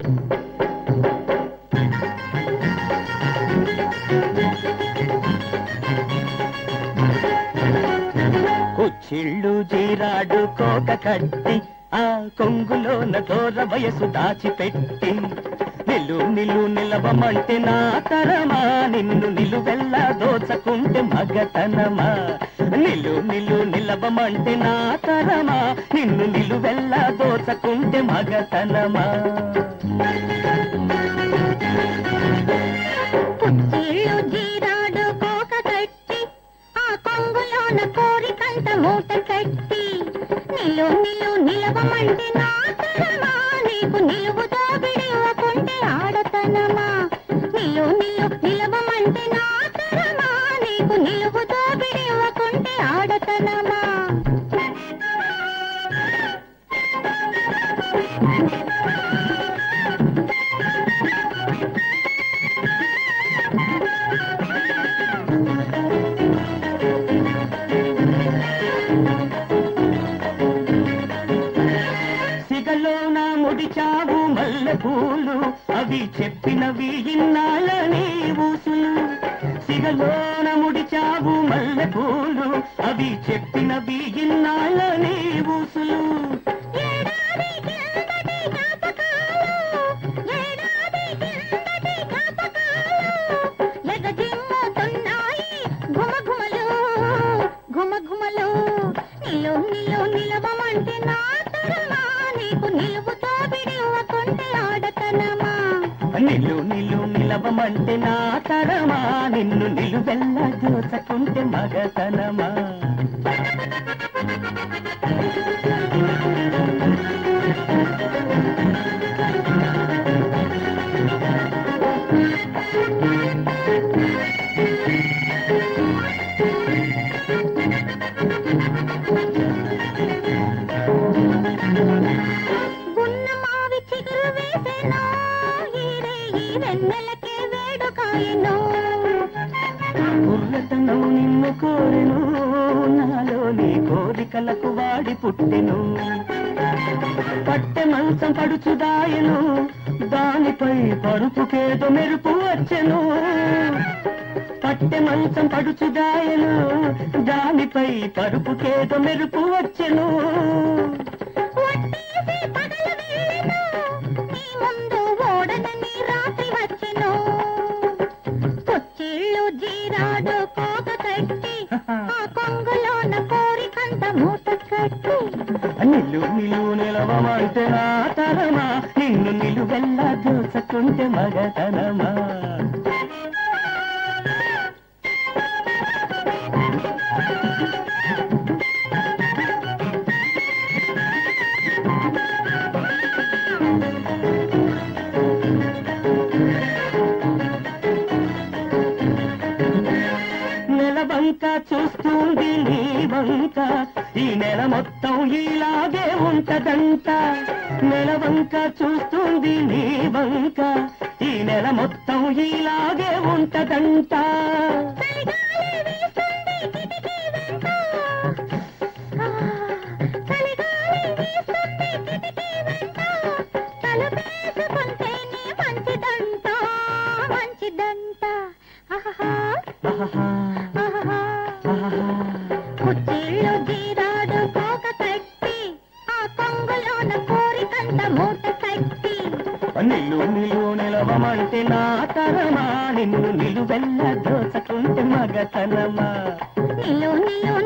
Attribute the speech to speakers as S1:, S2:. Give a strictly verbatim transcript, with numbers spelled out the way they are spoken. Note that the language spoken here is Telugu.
S1: కుచ్చిళ్ళు జీరాడు కోక కట్టి ఆ కొంగులోన దూర వయసు దాచిపెట్టి నిలు నిలు నిలవమంటే నా తరమా నిన్ను నిలువెల్లా దోచకుంటే మగతనమా నిలు నిలు నిలవమంటే నా తరమా నిన్ను నిలువెల్లా దోచకుంటే మగతనమా
S2: కుచ్చిళ్ళు జీరాడు కోక కట్టి ఆ కొంగులోన కోరికంత మూట కట్టి నిలు నిలు నిలవమంటే నా తరమా నీకు నిలువుతో విడివకుంటే ఆడతనమా నిలు నిలు నిలవమంటే నా తరమా నీకు నిలువుతో విడివకుంటే ఆడతనమా
S1: సిగలోన ముడిచావు మల్లె పూలు అవి చెప్పినవి ఇన్నాళ్ళని ఊసులు సిగలోన ముడిచావు మల్లె పూలు అవి చెప్పినవి ఇన్నాళ్ళని ఊసులు
S2: ఘుమఘుమలు నిలు నిలు నిలవమంటే నా తరమా నీకు నిలువుతో విడివకుంటే ఆడతనమా
S1: నిలు నిలు నిలవమంటే నా తరమా నిన్ను నిలువెల్లా దోచకుంటే మగతనమా
S2: గున్న మావి చిగురు వేసెనో ఈరే ఈ వెన్నెలకే వేడుకాయెనో
S1: కుర్రతనం నిన్ను కోరెను నాలోని కోరికలకు వాడి పుట్టెను పట్టె మంచం పడుచుదాయను దానిపై పరుపుకేదో మెరుపు వచ్చెను పట్టె మంచం పడుచుదాయను దానిపై పరుపుకేదో మెరుపు వచ్చెను
S2: వట్టేసి పగల వేళెను నీ ముందు ఓడనని రాత్రి వచ్చెను కుచ్చిళ్ళు జీరాడు కోక కట్టి ఆ కొంగులోన కోరికంత మూట కట్టి
S1: నిలు నిలు నిలవమంటే నా తరమా నిన్ను నిలువెల్లా దోచకుంటే మగతనమా నెలవంక చూస్తుంది నీ వంక ఈ నెల మొత్తం ఇలాగే ఉంటదంట నెలవంక చూస్తుంది నీ వంక ఈ నెల మొత్తం ఇలాగే ఉంటదంట
S2: కుచ్చిళ్ళు జీరాడు కోక కట్టి ఆ కొంగులోన కోరికంత మూట కట్టి
S1: నిలు నిలు నిలవమంటే నా తరమా నిన్ను నిలువెల్ల దోచకుంటే మగతనమా
S2: నిలు నిలు